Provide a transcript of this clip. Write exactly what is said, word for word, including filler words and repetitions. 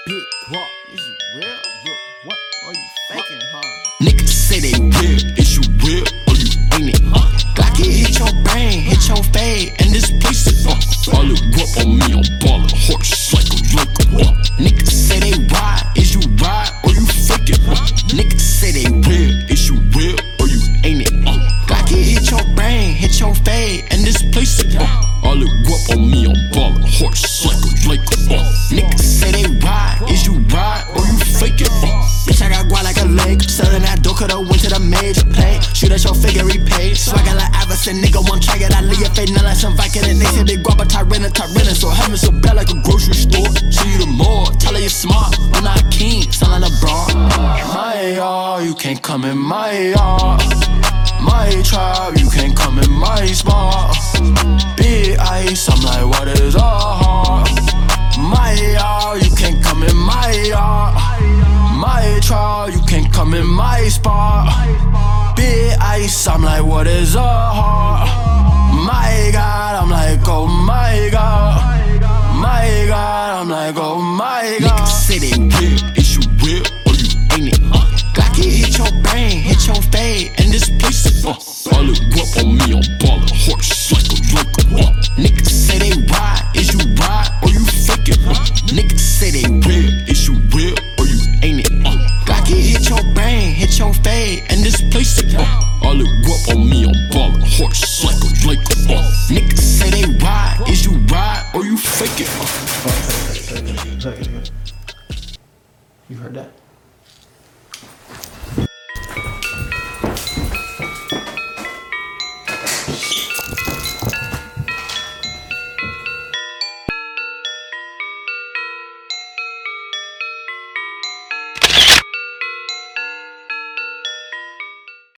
big guap. Is you real? Look, what are you faking, huh? Niggas say they real, is you real or you ain't it? Huh? Glock it hit your brain, hit your fade, and this place is uh, all it guap on me, I'm ballin' horse like a Laker. Uh. Niggas say they ride, is you ride or you faking? Uh. Niggas say they real, is you real or you ain't it? Uh. Glock it hit your brain, hit your fade, and this place is uh, all it guap on me, I'm ballin' horse like a Laker. Uh. Niggas say they ride, is you ride or you faking? Uh. Bitch, I got guap like a lake, selling that dope, coulda went to the major play. Shoot at your figure, repay. Swagger like Iverson, nigga, one try it, I leave your face, not like some Viking. And they say they guap a Tyrant, Tyrant, so heaven so bad like a grocery store. See you tomorrow, tell her you're smart, I'm not a king, sound like LeBron. My yard, you can't come in my yard. My tribe, you can't come in my spot. Big ice, I'm like, what is a heart? My yard, you can't come in my yard. My tribe, you can't come in my spot. Big ice, I'm like, what is a heart? My God, I'm like, oh my God. My God, I'm like, oh my God. Niggas say they real, is you real or you ain't it? Huh? Glock it hit your brain, hit your fade, and this place is uh, all it guap on me, I'm ballin' horse like a Laker. Uh. Niggas say they ride, is you ride or you faking? Uh. Niggas say they real, is you real or you ain't it? Uh. Glock it hit your brain, hit your fade, and this place is uh, all it guap on me, I'm ballin' horse like a Laker. Uh. Niggas say they ride, is you ride or you faking? Uh. You heard that?